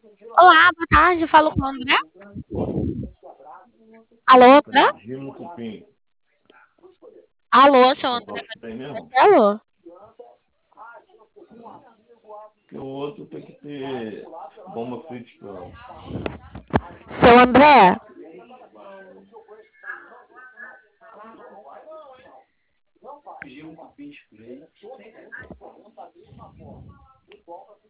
Olá, boa tarde. Falo com o André. Alô, André? Rimo Cupim. Alô, seu André Qual que tem mesmo? Marcelo? Porque o outro tem que ter bomba crítica. Seu André?